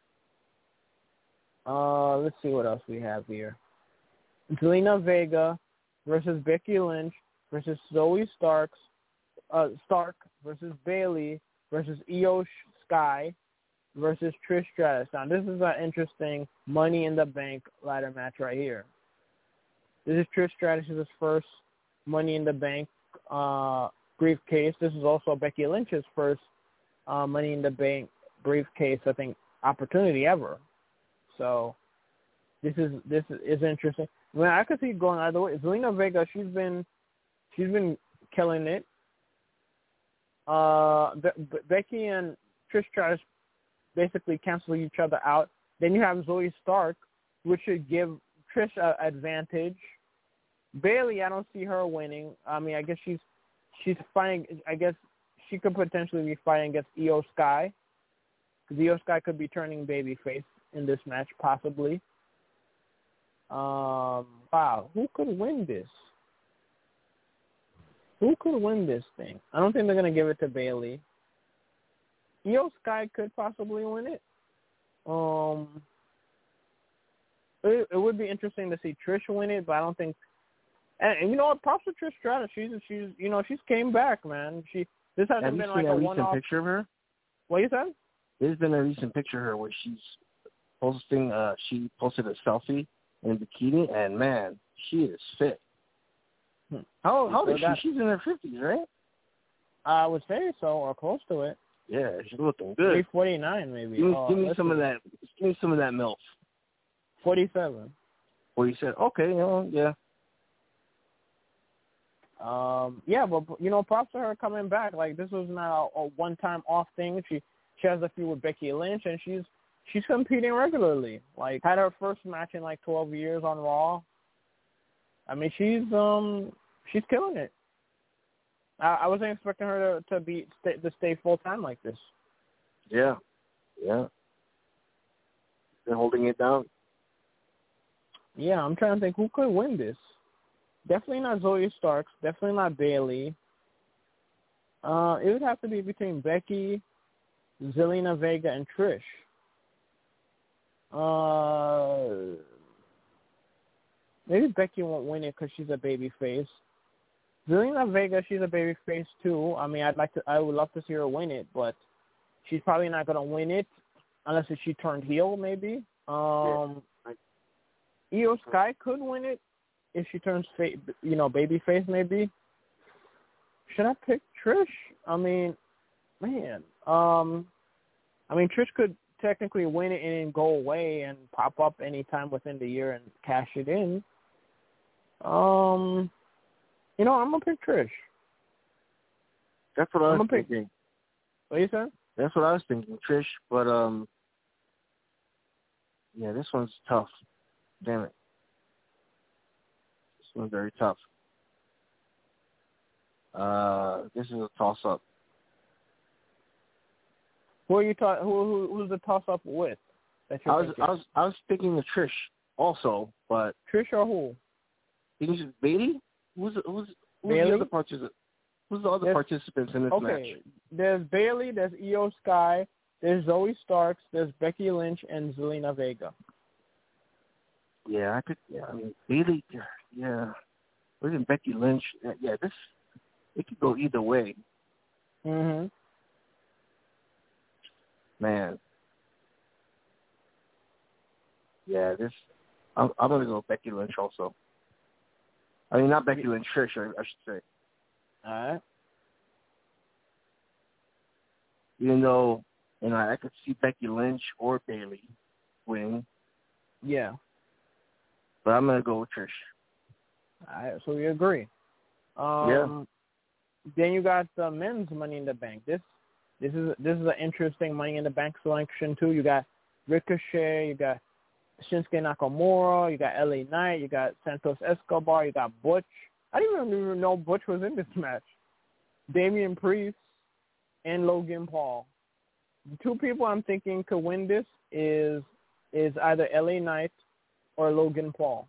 Let's see what else we have here. Zelina Vega versus Becky Lynch versus Zoe Stark versus Bayley versus Io Sky versus Trish Stratus. Now, this is an interesting Money in the Bank ladder match right here. This is Trish Stratus' first Money in the Bank briefcase. This is also Becky Lynch's first Money in the Bank briefcase, I think, opportunity ever. So this is interesting. I mean, I could see it going either way. Zelina Vega, she's been killing it. Becky and Trish Stratus basically cancel each other out. Then you have Zoe Stark, which should give Trish an advantage. Bayley, I don't see her winning. I mean, I guess she's fighting. I guess she could potentially be fighting against Io Sky. Because Io Sky could be turning babyface in this match, possibly. Wow, who could win this? Who could win this thing? I don't think they're going to give it to Bayley. Io Sky could possibly win it. It would be interesting to see Trish win it, but I don't think. And you know what? Props to Trish Stratus. She's came back, man. This hasn't been like a one-off. Have you seen a recent picture of her? What you said? There's been a recent picture of her where she's posting. She posted a selfie in a bikini, and man, she is fit. How old is she? She's in her 50s, right? I would say so, or close to it. Yeah, she's looking good. 349 maybe. Give me some of that. Give me some of that MILF. 47. 47. Okay, yeah. Yeah, but props to her coming back. Like, this was not a one-time off thing. She has a feud with Becky Lynch, and she's competing regularly. Like, had her first match in like 12 years on Raw. I mean, she's killing it. I wasn't expecting her to stay full time like this. Yeah. They're holding it down. Yeah, I'm trying to think who could win this. Definitely not Zoe Starks. Definitely not Bayley. It would have to be between Becky, Zelina Vega, and Trish. Maybe Becky won't win it because she's a baby face. Zelina Vega, she's a baby face too. I mean, I would love to see her win it, but she's probably not going to win it. unless if she turned heel, maybe. Io Sky could win it if she turns, baby face, maybe. Should I pick Trish? I mean, man. Trish could technically win it and then go away and pop up anytime within the year and cash it in. I'm gonna pick Trish. That's what I was thinking. What you saying? That's what I was thinking, Trish. But yeah, this one's tough. Damn it, this one's very tough. This is a toss-up. Who are you who's the toss-up with? That I was thinking of Trish also, but Trish or who? You think it's Bayley? Who's Bayley? the other participants? Who's the other participants in this match? Okay, there's Bayley, there's Io Sky, there's Zoe Starks, there's Becky Lynch, and Zelina Vega. Yeah, I could. Yeah, I mean Bayley. Yeah, look at Becky Lynch. Yeah, it could go either way. Mhm. Man. Yeah, I'm gonna go Becky Lynch also. I mean, not Becky Lynch, Trish, I should say. All right. Even though, I could see Becky Lynch or Bayley winning. Yeah. But I'm gonna go with Trish. All right, so we agree. Yeah. Then you got the men's Money in the Bank. This is an interesting Money in the Bank selection too. You got Ricochet, you got Shinsuke Nakamura, you got LA Knight, you got Santos Escobar, you got Butch. I didn't even know Butch was in this match. Damian Priest and Logan Paul. The two people I'm thinking could win this is either LA Knight or Logan Paul.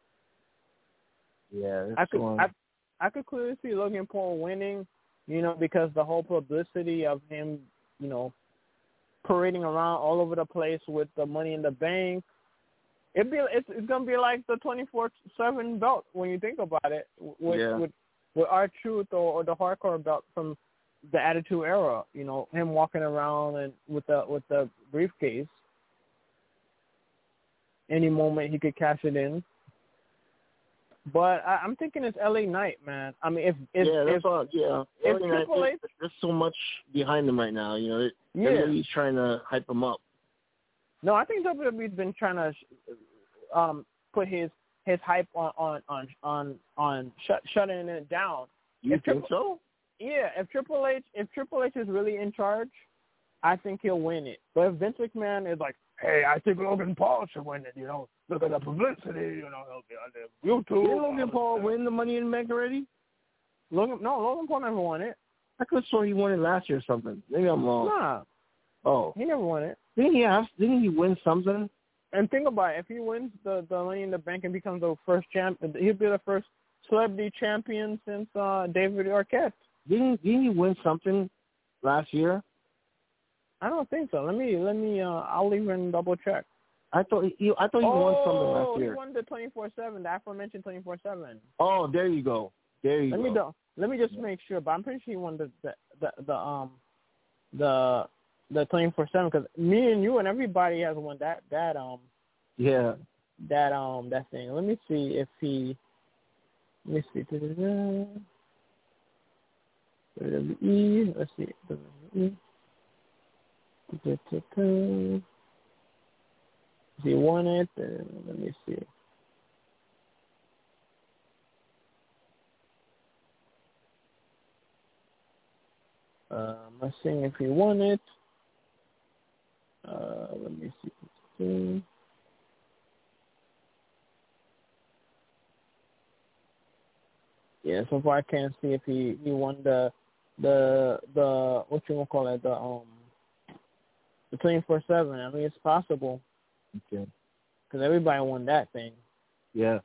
Yeah, I could clearly see Logan Paul winning, because the whole publicity of him, parading around all over the place with the Money in the Bank. It's gonna be like the 24/7 belt when you think about it, with R-Truth or the Hardcore belt from the Attitude Era. Him walking around and with the briefcase. Any moment he could cash it in. But I'm thinking it's LA Knight, man. I mean, if Triple H, there's so much behind him right now. Everybody's trying to hype him up. No, I think WWE's been trying to put his hype on shutting it down. You think so? Yeah, if Triple H is really in charge, I think he'll win it. But if Vince McMahon is like, hey, I think Logan Paul should win it, look at the publicity, he'll be on the YouTube. Did Logan Paul win the Money in the Bank already? Logan Paul never won it. I could have sworn he won it last year or something. Maybe I'm wrong. Nah. Oh. He never won it. Didn't he win something? And think about it. If he wins the Money in the Bank and becomes the first champion, he'll be the first celebrity champion since David Arquette. Didn't he win something last year? I don't think so. Let me. I'll even double check. I thought he won something last year. He won the 24/7, the aforementioned 24/7. Oh, there you go. Let me just make sure, but I'm pretty sure he won the 24/7 because me and you and everybody has won that thing. Let me see if he. Let me see. WWE. Let's see. WWE. He won it. Let me see. I'm seeing if he won it. Let me see. Yeah, so far I can't see if he won the what you call it, the 24/7. I mean, it's possible. Okay. Because everybody won that thing. Yeah.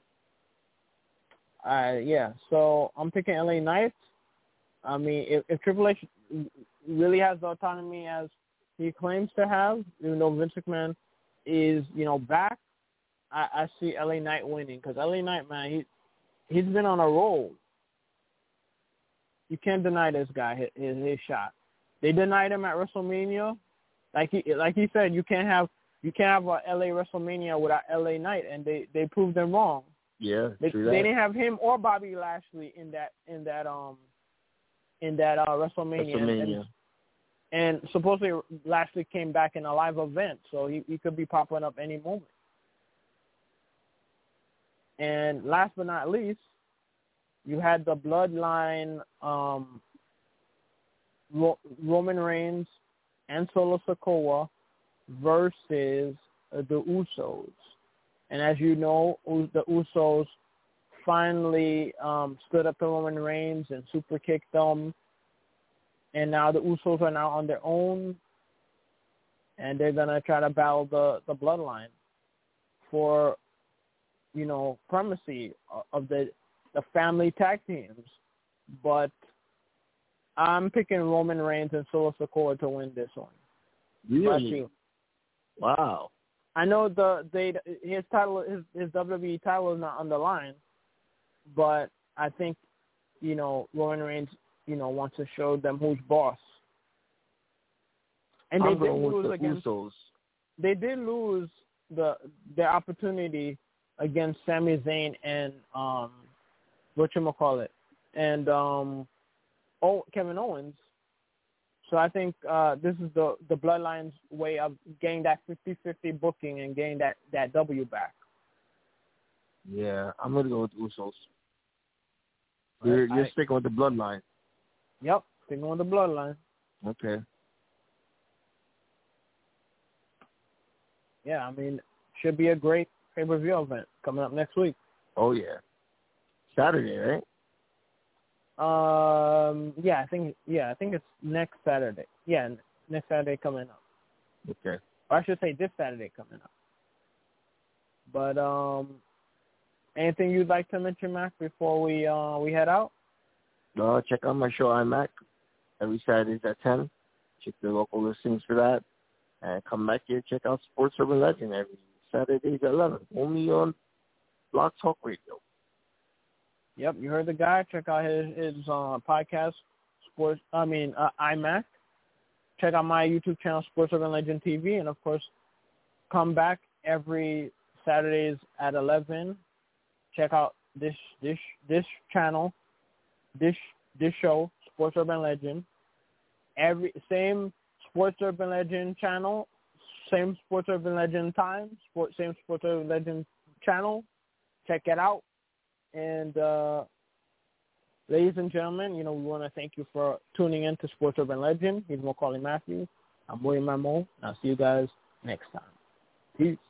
Yeah. So I'm picking LA Knight. I mean, if Triple H really has the autonomy as he claims to have, even though Vince McMahon is, back, I see LA Knight winning. Because LA Knight, man, he's been on a roll. You can't deny this guy his shot. They denied him at WrestleMania, Like he said, you can't have a LA WrestleMania without LA Knight, and they proved them wrong. Yeah, they didn't have him or Bobby Lashley in that WrestleMania. And supposedly Lashley came back in a live event, so he could be popping up any moment. And last but not least, you had the Bloodline, Roman Reigns and Solo Sikoa versus the Usos. And as you know, the Usos finally stood up to Roman Reigns and super kicked them. And now the Usos are now on their own, and they're going to try to battle the Bloodline for, primacy of the family tag teams. But I'm picking Roman Reigns and Solo Sikoa to win this one. Really? Wow. I know his WWE title is not on the line, but I think, Roman Reigns, wants to show them who's boss. And they did lose against Usos. They did lose their opportunity against Sami Zayn and and Kevin Owens. So I think this is the Bloodline's way of getting that 50-50 booking and getting that W back. Yeah, I'm going to go with Usos. You're sticking with the Bloodline. Yep, sticking with the Bloodline. Okay. Yeah, I mean, should be a great pay-per-view event coming up next week. Oh, yeah. Saturday, right? I think it's next Saturday. Yeah, next Saturday coming up. Okay. Or I should say this Saturday coming up. But anything you'd like to mention, Mac, before we head out? Check out my show iMac every Saturdays at 10. Check the local listings for that, and come back here. Check out Sports Urban Legend every Saturdays at 11. Only on Blog Talk Radio. Yep, you heard the guy. Check out his podcast, iMac. Check out my YouTube channel, Sports Urban Legend TV, and of course, come back every Saturdays at 11. Check out this channel, this show, Sports Urban Legend. Same Sports Urban Legend channel, same Sports Urban Legend time, same Sports Urban Legend channel. Check it out. And ladies and gentlemen, we want to thank you for tuning in to Sports Urban Legend. He's Macaulay Matthews. I'm William Mamo. I'll see you guys next time. Peace.